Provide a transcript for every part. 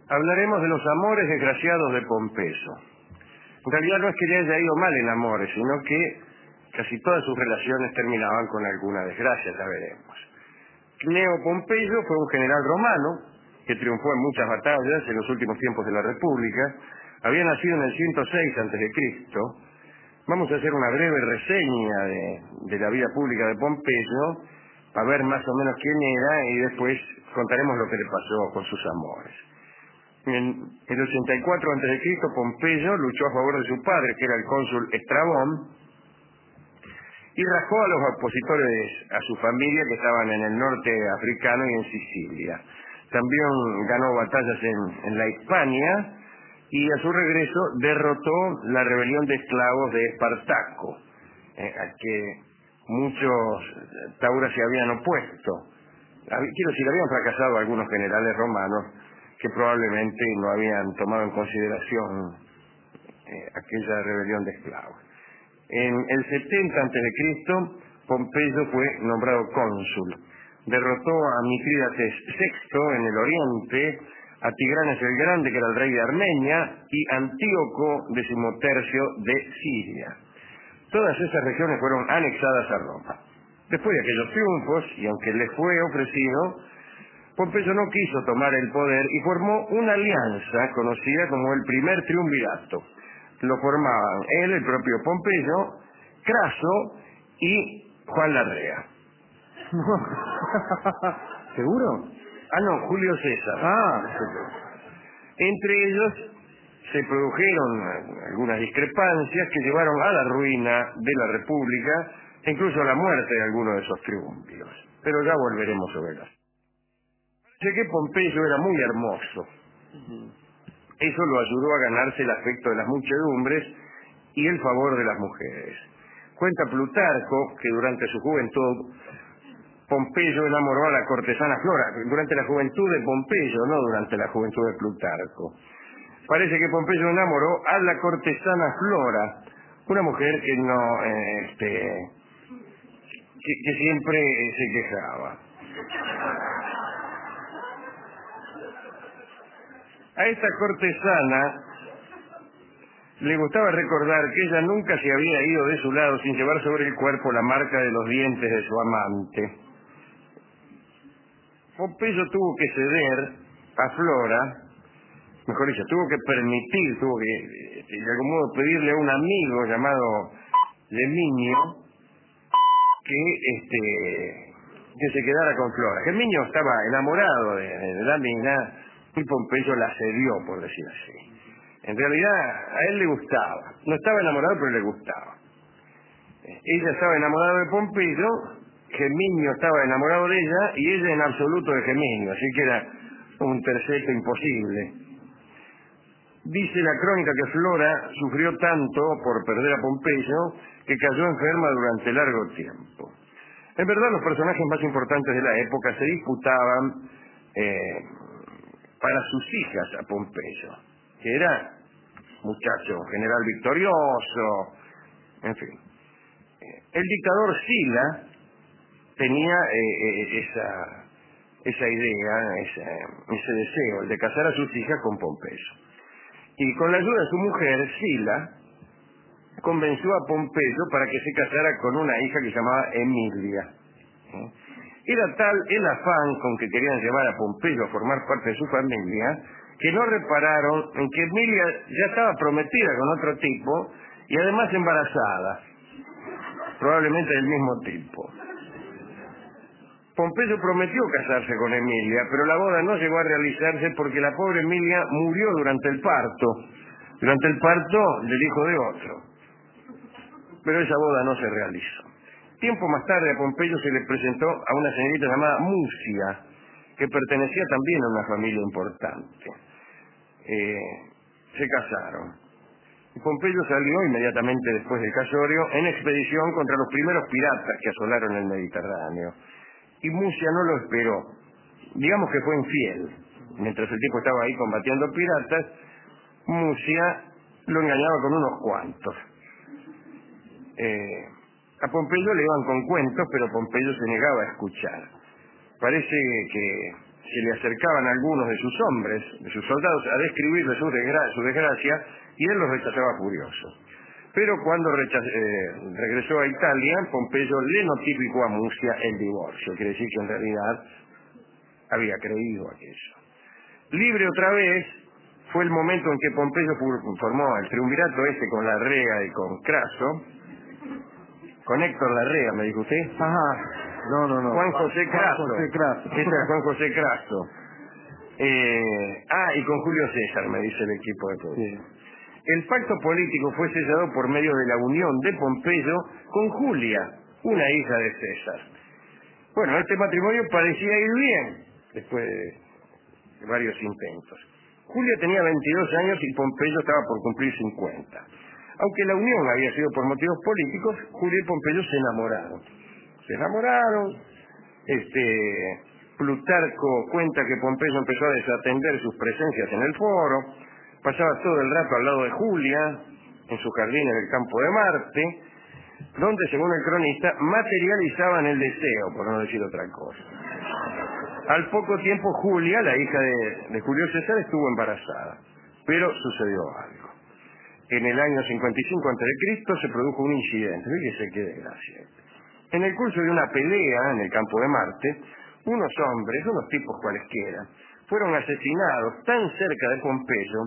Hablaremos de los amores desgraciados de Pompeyo. En realidad no es que le haya ido mal en amores, sino que casi todas sus relaciones terminaban con alguna desgracia, ya veremos. Cneo Pompeyo fue un general romano que triunfó en muchas batallas en los últimos tiempos de la República. Había nacido en el 106 a.C. Vamos a hacer una breve reseña de la vida pública de Pompeyo para ver más o menos quién era y después contaremos lo que le pasó con sus amores. En el 84 a.C. Pompeyo luchó a favor de su padre, que era el cónsul Estrabón, y rajó a los opositores a su familia que estaban en el norte africano y en Sicilia. También ganó batallas en la Hispania y a su regreso derrotó la rebelión de esclavos de Espartaco, a que muchos tauras se habían opuesto. Quiero decir, habían fracasado algunos generales romanos que probablemente no habían tomado en consideración aquella rebelión de esclavos. En el 70 a.C., Pompeyo fue nombrado cónsul. Derrotó a Mitrídates VI en el oriente, a Tigranes el Grande, que era el rey de Armenia, y Antíoco XIII de Siria. Todas esas regiones fueron anexadas a Roma. Después de aquellos triunfos, y aunque le fue ofrecido, Pompeyo no quiso tomar el poder y formó una alianza conocida como el primer triunvirato. Lo formaban él, el propio Pompeyo, Craso y Juan Larrea. ¿Seguro? No, Julio César. Entre ellos se produjeron algunas discrepancias que llevaron a la ruina de la República e incluso a la muerte de algunos de esos triunviros. Pero ya volveremos sobre eso. Sé que Pompeyo era muy hermoso. Eso lo ayudó a ganarse el afecto de las muchedumbres y el favor de las mujeres. Cuenta Plutarco que durante su juventud Pompeyo enamoró a la cortesana Flora. Durante la juventud de Pompeyo, no durante la juventud de Plutarco. Parece que Pompeyo enamoró a la cortesana Flora, una mujer que no, que siempre se quejaba. A esta cortesana le gustaba recordar que ella nunca se había ido de su lado sin llevar sobre el cuerpo la marca de los dientes de su amante. Pompeyo tuvo que ceder a Flora, mejor dicho, tuvo que de algún modo pedirle a un amigo llamado Geminio que se quedara con Flora. Geminio estaba enamorado de la mina y Pompeyo la cedió, por decir así. En realidad a él le gustaba, no estaba enamorado pero le gustaba. Ella estaba enamorada de Pompeyo, Geminio estaba enamorado de ella y ella en absoluto de Geminio, así que era un terceto imposible. Dice la crónica que Flora sufrió tanto por perder a Pompeyo que cayó enferma durante largo tiempo. En verdad los personajes más importantes de la época se disputaban para sus hijas a Pompeyo, que era muchacho, general victorioso, en fin. El dictador Sila tenía esa idea, ese deseo, el de casar a sus hijas con Pompeyo. Y con la ayuda de su mujer, Sila, convenció a Pompeyo para que se casara con una hija que se llamaba Emilia. Era tal el afán con que querían llevar a Pompeyo a formar parte de su familia, que no repararon en que Emilia ya estaba prometida con otro tipo y además embarazada, probablemente del mismo tipo. Pompeyo prometió casarse con Emilia, pero la boda no llegó a realizarse porque la pobre Emilia murió durante el parto del hijo de otro. Pero esa boda no se realizó. Tiempo más tarde a Pompeyo se le presentó a una señorita llamada Musia, que pertenecía también a una familia importante. Se casaron. Y Pompeyo salió inmediatamente después del casorio en expedición contra los primeros piratas que asolaron el Mediterráneo. Y Musia no lo esperó. Digamos que fue infiel. Mientras el tipo estaba ahí combatiendo piratas, Musia lo engañaba con unos cuantos. A Pompeyo le iban con cuentos, pero Pompeyo se negaba a escuchar. Parece que se le acercaban algunos de sus hombres, de sus soldados, a describirle su desgracia, y él los rechazaba furioso. Pero cuando regresó a Italia, Pompeyo le notificó a Mucia el divorcio. Quiere decir que en realidad había creído aquello. Libre otra vez, fue el momento en que Pompeyo formó el triunvirato con Larrea y con Craso. Con Héctor Larrea, me dijo usted. Ajá. No. Juan José Craso. Juan José Craso. Este era Juan José Craso. Y con Julio César, me dice el equipo de todos. Sí. El pacto político fue sellado por medio de la unión de Pompeyo con Julia, una hija de César. Bueno, este matrimonio parecía ir bien, después de varios intentos. Julia tenía 22 años y Pompeyo estaba por cumplir 50. Aunque la unión había sido por motivos políticos, Julia y Pompeyo se enamoraron. Plutarco cuenta que Pompeyo empezó a desatender sus presencias en el foro, pasaba todo el rato al lado de Julia, en su jardín en el campo de Marte, donde, según el cronista, materializaban el deseo, por no decir otra cosa. Al poco tiempo, Julia, la hija de Julio César, estuvo embarazada, pero sucedió algo. En el año 55 a.C. se produjo un incidente, fíjese qué desgracia. En el curso de una pelea en el campo de Marte, unos hombres, unos tipos cualesquiera, fueron asesinados tan cerca de Pompeyo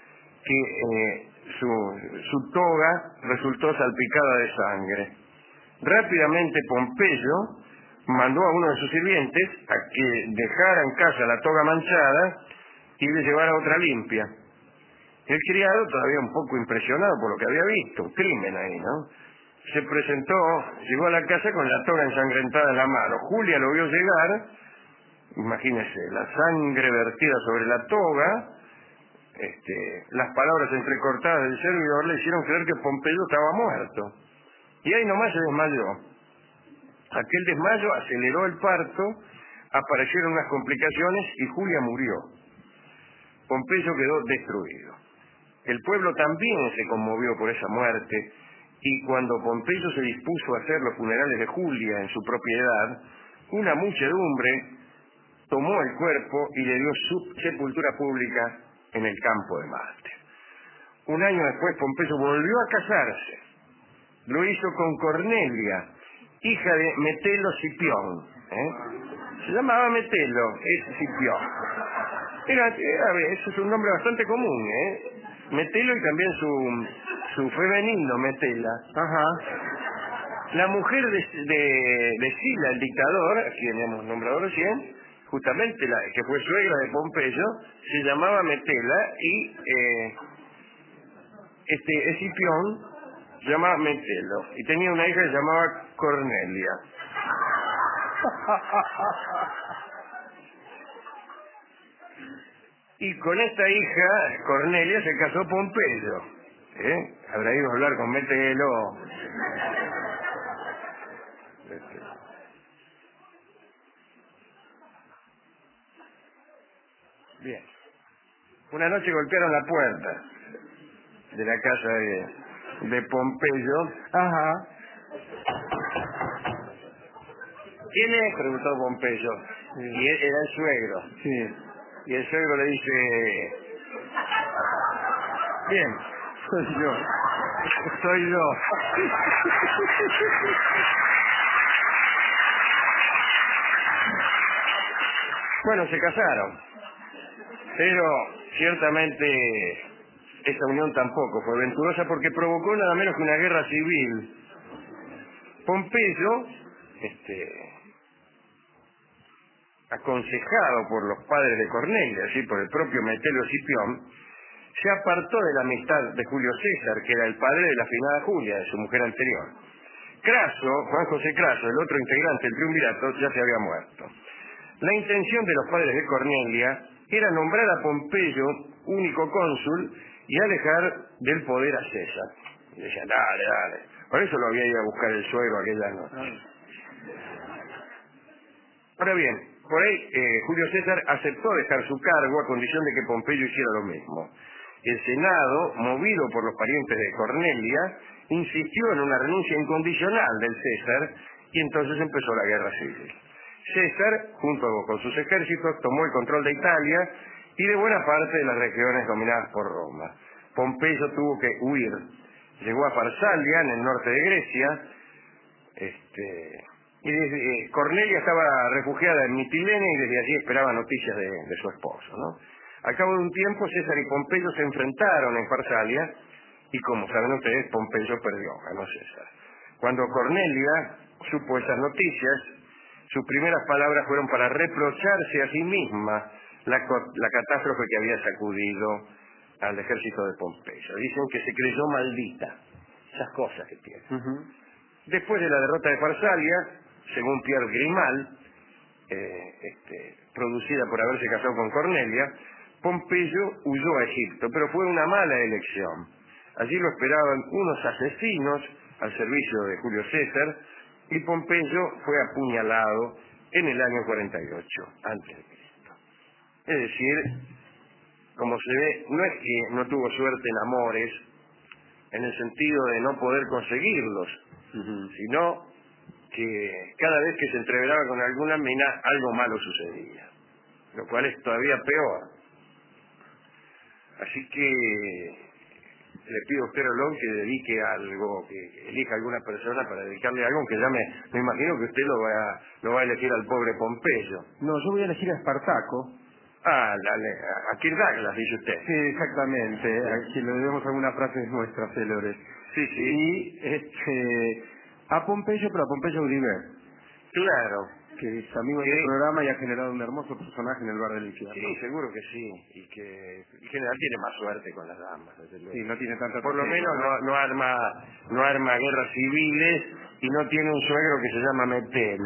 que su toga resultó salpicada de sangre. Rápidamente Pompeyo mandó a uno de sus sirvientes a que dejara en casa la toga manchada y le llevara otra limpia. El criado, todavía un poco impresionado por lo que había visto, un crimen ahí, ¿no?, se presentó, llegó a la casa con la toga ensangrentada en la mano. Julia lo vio llegar, imagínese, la sangre vertida sobre la toga, las palabras entrecortadas del servidor le hicieron creer que Pompeyo estaba muerto. Y ahí nomás se desmayó. Aquel desmayo aceleró el parto, aparecieron unas complicaciones y Julia murió. Pompeyo quedó destruido. El pueblo también se conmovió por esa muerte, y cuando Pompeyo se dispuso a hacer los funerales de Julia en su propiedad, una muchedumbre tomó el cuerpo y le dio su sepultura pública en el campo de Marte. Un año después Pompeyo volvió a casarse. Lo hizo con Cornelia, hija de Metelo Cipión. Se llamaba Metelo, es Cipión. Eso es un nombre bastante común, Metelo, y también su femenino, Metela. Ajá. La mujer de Sila, el dictador, a quien hemos nombrado recién, justamente la que fue suegra de Pompeyo, se llamaba Metela, y Escipión se llamaba Metelo, y tenía una hija que se llamaba Cornelia. Y con esta hija, Cornelia, se casó Pompeyo. Habrá ido a hablar con Metelo. Bien. Una noche golpearon la puerta de la casa de Pompeyo. Ajá. ¿Quién es?, preguntó Pompeyo. Sí. Y él era el suegro. Sí. Y el suegro le dice: bien, Soy yo. soy yo. Bueno, se casaron, pero ciertamente esa unión tampoco fue venturosa, porque provocó nada menos que una guerra civil. Pompeyo, aconsejado por los padres de Cornelia, así por el propio Metelo Cipión, se apartó de la amistad de Julio César, que era el padre de la finada Julia, de su mujer anterior. Craso, Juan José Craso, el otro integrante del triunvirato, ya se había muerto. La intención de los padres de Cornelia era nombrar a Pompeyo único cónsul y alejar del poder a César. Y decían: dale. Por eso lo había ido a buscar el suegro aquella noche. Ahora bien, por ahí Julio César aceptó dejar su cargo a condición de que Pompeyo hiciera lo mismo. El Senado, movido por los parientes de Cornelia, insistió en una renuncia incondicional del César, y entonces empezó la guerra civil. César, junto con sus ejércitos, tomó el control de Italia y de buena parte de las regiones dominadas por Roma. Pompeyo tuvo que huir. Llegó a Farsalia, en el norte de Grecia, y Cornelia estaba refugiada en Mitilene y desde allí esperaba noticias de su esposo, ¿no? Al cabo de un tiempo, César y Pompeyo se enfrentaron en Farsalia y, como saben ustedes, Pompeyo perdió, ganó César. Cuando Cornelia supo esas noticias, sus primeras palabras fueron para reprocharse a sí misma la catástrofe que había sacudido al ejército de Pompeyo. Dicen que se creyó maldita, esas cosas que tiene. Después de la derrota de Farsalia, según Pierre Grimal, producida por haberse casado con Cornelia, Pompeyo huyó a Egipto, pero fue una mala elección. Allí lo esperaban unos asesinos al servicio de Julio César y Pompeyo fue apuñalado en el año 48 a.C. Es decir, como se ve, no es que no tuvo suerte en amores, en el sentido de no poder conseguirlos, sino que cada vez que se entreveraba con alguna mina, algo malo sucedía, lo cual es todavía peor. Así que le pido a usted, Rolón, que dedique algo, que elija alguna persona para dedicarle algo, aunque ya me imagino que usted lo va a elegir al pobre Pompeyo. No, yo voy a elegir a Espartaco. Ah, a Kirk Douglas, dice usted. Sí, exactamente. Aquí le debemos algunas frases nuestras célebres. Sí, sí. Y a Pompeyo, pero a Pompeyo Uribe, Claro. que es amigo de este programa y ha generado un hermoso personaje en el bar del infierno. Sí, seguro que sí. Y que en general tiene más suerte con las damas, desde luego. Sí, no tiene tanta Por lo tragedia, menos no arma guerras civiles y no tiene un suegro que se llama Metelo.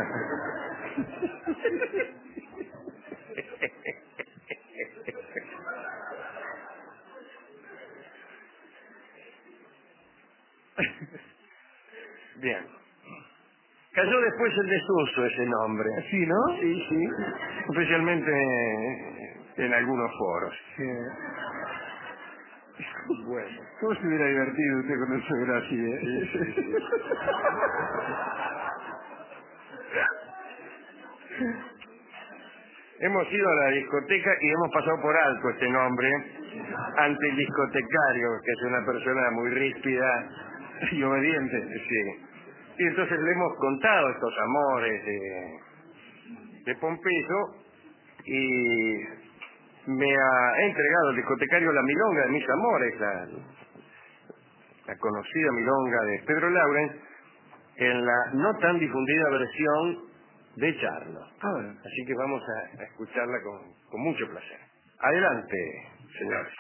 Bien. Cayó después en desuso ese nombre. Sí, ¿no? Sí, sí. Especialmente en algunos foros. Sí. Bueno. ¿Cómo se hubiera divertido usted con el suegro así, Sí. Hemos ido a la discoteca y hemos pasado por alto este nombre ante el discotecario, que es una persona muy ríspida y obediente. Sí. Y entonces le hemos contado estos amores de Pompeyo y me ha entregado el discotecario la milonga de mis amores, la conocida milonga de Pedro Laurens, en la no tan difundida versión de Charlo. Así que vamos a escucharla con mucho placer. Adelante, señores.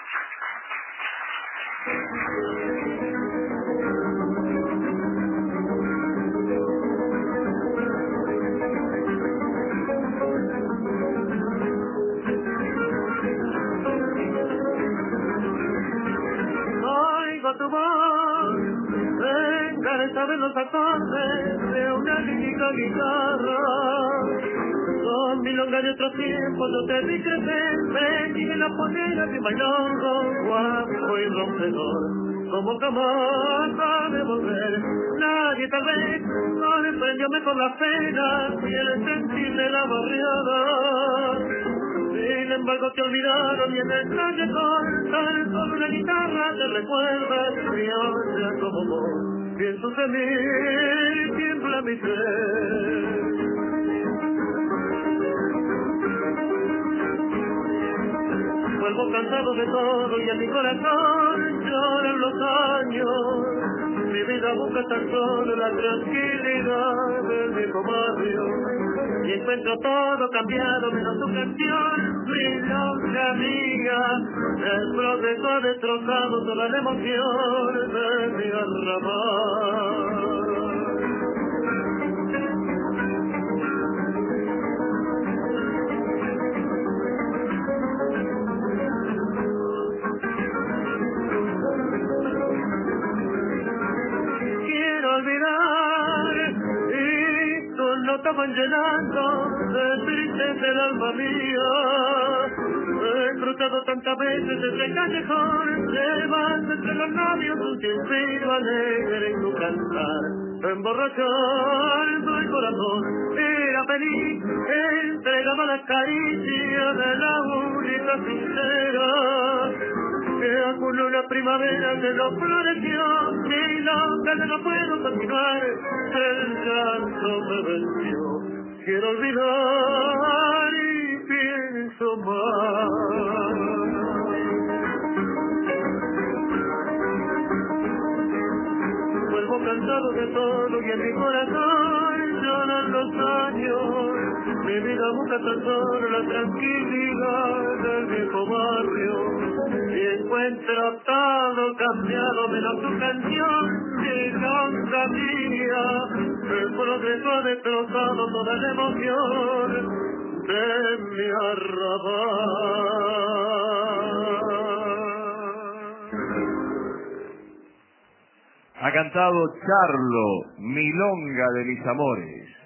Oigo tu voz, encarezada de los acordes de una lírica guitarra. Con milonga de otros tiempos yo te vi crecer, ven en la polera de bailongo, guapo y rompedor, como jamás ha de volver. Nadie tal vez comprendió mejor la pena y el sentir de la barriada. Sin embargo te olvidaron y en el callejón tan solo una guitarra te recuerda y ahora como vos pienso en mí, tiembla mi ser. Vuelvo cansado de todo y en mi corazón lloran los años. Mi vida busca tan solo la tranquilidad del viejo barrio. Y encuentro todo cambiado menos tu canción, milonga mía. El progreso ha destrozado toda la emoción de mi arrabal. Quiero olvidar y tus notas van llenando de tristeza el alma mía. He cruzado tantas veces ese callejón, llevando entre los labios un suspiro alegre en tu cantar, emborrachando el corazón. Era feliz, entregaba la caricia de la única sincera, que acudió una primavera que no floreció, ni loca que no puedo continuar, el llanto me venció. Quiero olvidar y pienso más. Vuelvo cansado de todo y en mi corazón lloran los años. Mi vida busca tan solo la tranquilidad del viejo barrio. Y encuentro todo cambiado menos tu canción, milonga mía. El progreso ha destrozado toda la emoción de mi arrabal. Ha cantado Charlo, Milonga de mis amores.